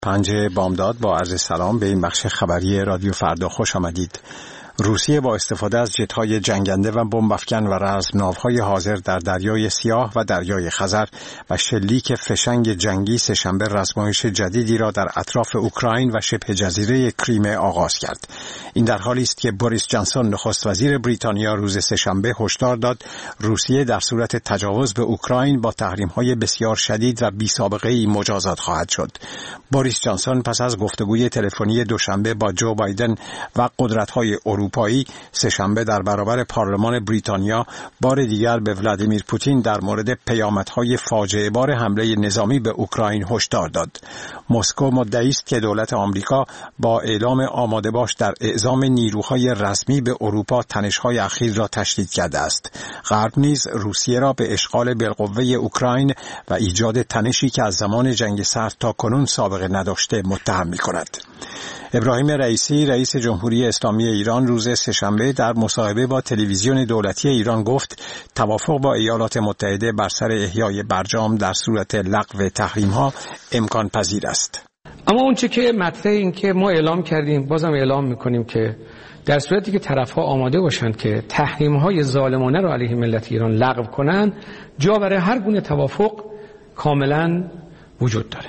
5 بامداد با عرض سلام به این بخش خبری رادیو فردا خوش آمدید. روسیه با استفاده از جت‌های جنگنده و بمب‌افکن و رزمناوهای حاضر در دریای سیاه و دریای خزر و شلیک فشنگ جنگی سه‌شنبه رزمایش جدیدی را در اطراف اوکراین و شبه جزیره کریمه آغاز کرد. این در حالی است که بوریس جانسون نخست وزیر بریتانیا روز سه‌شنبه هشدار داد روسیه در صورت تجاوز به اوکراین با تحریم‌های بسیار شدید و بی‌سابقه‌ای مجازات خواهد شد. بوریس جانسون پس از گفتگوی تلفنی دوشنبه با جو بایدن و قدرت‌های اروپایی سه‌شنبه در برابر پارلمان بریتانیا بار دیگر به ولادیمیر پوتین در مورد پیامدهای فاجعه بار حمله نظامی به اوکراین هشدار داد. مسکو مدعی است که دولت آمریکا با اعلام آماده باش در اعزام نیروهای رسمی به اروپا تنش‌های اخیر را تشدید کرده است. غرب نیز روسیه را به اشغال بالقوه اوکراین و ایجاد تنشی که از زمان جنگ سرد تا کنون سابقه نداشته متهم می‌کند. ابراهیم رئیسی رئیس جمهوری اسلامی ایران روز سه‌شنبه در مصاحبه با تلویزیون دولتی ایران گفت توافق با ایالات متحده بر سر احیای برجام در صورت لغو تحریم‌ها امکان پذیر است. اما اون چه که مطرح این که ما اعلام کردیم بازم اعلام می‌کنیم که در صورتی که طرف‌ها آماده باشند که تحریم‌های ظالمانه را علیه ملت ایران لغو کنند جا برای هر گونه توافق کاملاً وجود داره.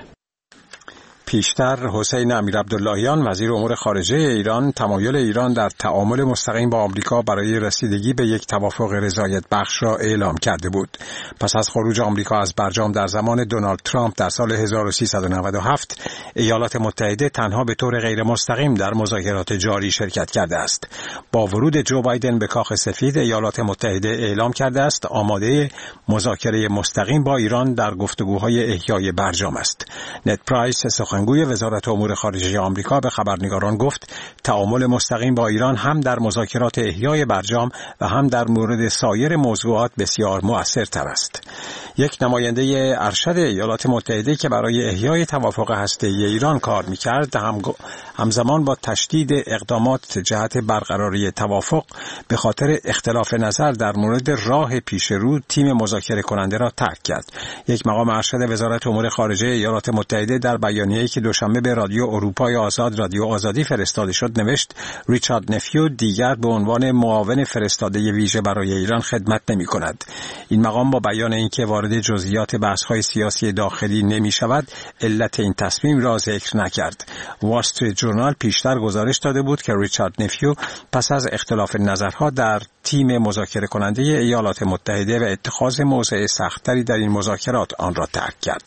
پیشتر حسین امیرعبداللهیان وزیر امور خارجه ایران تمایل ایران در تعامل مستقیم با آمریکا برای رسیدگی به یک توافق رضایت بخش را اعلام کرده بود. پس از خروج آمریکا از برجام در زمان دونالد ترامپ در سال 1397 ایالات متحده تنها به طور غیر مستقیم در مذاکرات جاری شرکت کرده است. با ورود جو بایدن به کاخ سفید ایالات متحده اعلام کرده است آماده مذاکره مستقیم با ایران در گفتگوهای احیای برجام است. نت پرایس سخنگوی وزارت امور خارجه آمریکا به خبرنگاران گفت تعامل مستقیم با ایران هم در مذاکرات احیای برجام و هم در مورد سایر موضوعات بسیار مؤثرتر است. یک نماینده ارشد ایالات متحده که برای احیای توافق هسته‌ای ایران کار می‌کرد همزمان با تشدید اقدامات جهت برقراری توافق به خاطر اختلاف نظر در مورد راه پیشرو تیم مذاکره کننده را ترک کرد. یک مقام ارشد وزارت امور خارجه ایالات متحده در بیانیه‌ای که دوشنبه به رادیو اروپای آزاد رادیو آزادی فرستاده شد نوشت ریچارد نفیو دیگر به عنوان معاون فرستاده ویژه برای ایران خدمت نمی‌کند. این مقام با بیان اینکه وارد جزئیات بحث‌های سیاسی داخلی نمی‌شود علت این تصمیم را ذکر نکرد. وال استریت ژورنال پیشتر گزارش داده بود که ریچارد نفیو پس از اختلاف نظرها در تیم مذاکره کننده ایالات متحده و اتخاذ موضع سخت‌تری در این مذاکرات آن را ترک کرد.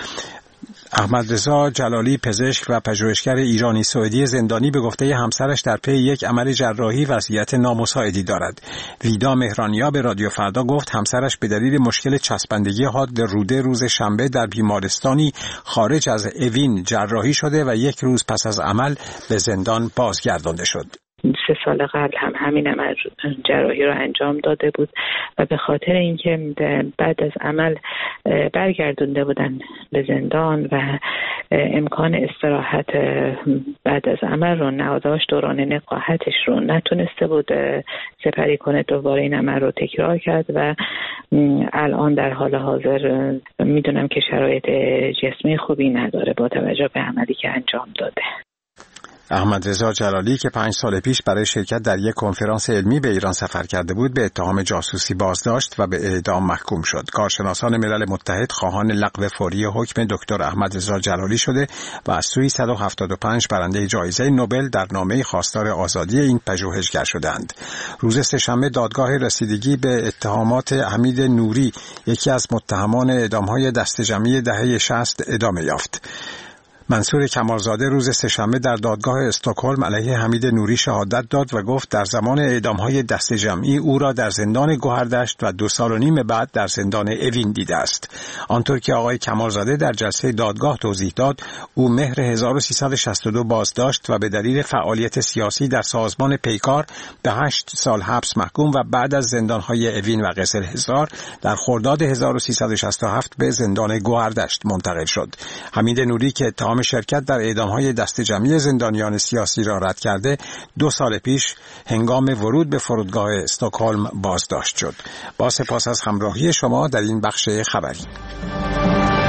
احمد رضا جلالی پزشک و پژوهشگر ایرانی سوئدی زندانی به گفته همسرش در پی یک عمل جراحی وضعیت نامساعدی دارد. ویدا مهرانیا به رادیو فردا گفت همسرش به دلیل مشکل چسبندگی حاد روده روز شنبه در بیمارستانی خارج از اوین جراحی شده و یک روز پس از عمل به زندان بازگردانده شد. 3 سال قبل هم همین عمل جراحی رو انجام داده بود و به خاطر اینکه بعد از عمل برگردونده بودن به زندان و امکان استراحت بعد از عمل رو نداشت دوران نقاهتش رو نتونسته بود سپری کنه دوباره این عمل رو تکرار کرد و الان در حال حاضر میدونم که شرایط جسمی خوبی نداره با توجه به عملی که انجام داده. احمد رضا جلالی که 5 سال پیش برای شرکت در یک کنفرانس علمی به ایران سفر کرده بود به اتهام جاسوسی بازداشت و به اعدام محکوم شد. کارشناسان ملل متحد خواهان لغو فوری حکم دکتر احمد رضا جلالی شده و از سوی 175 برنده جایزه نوبل در نامه خواستار آزادی این پژوهشگر شدند. روز سه‌شنبه دادگاه رسیدگی به اتهامات حمید نوری یکی از متهمان اعدام‌های دسته‌جمعی دهه 60 ادامه یافت. منصور کمالزاده روز سه‌شنبه در دادگاه استکهلم علیه حمید نوری شهادت داد و گفت در زمان اعدام‌های دسته جمعی او را در زندان گوهردشت و 2 سال و نیم بعد در زندان اوین دیده است. آنطور که آقای کمالزاده در جلسه دادگاه توضیح داد، او مهر 1362 بازداشت و به دلیل فعالیت سیاسی در سازمان پیکار به 8 سال حبس محکوم و بعد از زندان‌های اوین و قصرهزار در خرداد 1367 به زندان گوهردشت منتقل شد. حمید نوری که اتهام شرکت در اعدام‌های دسته جمعی زندانیان سیاسی را رد کرده 2 سال پیش هنگام ورود به فرودگاه استکهلم بازداشت شد. با سپاس از همراهی شما در این بخش خبری.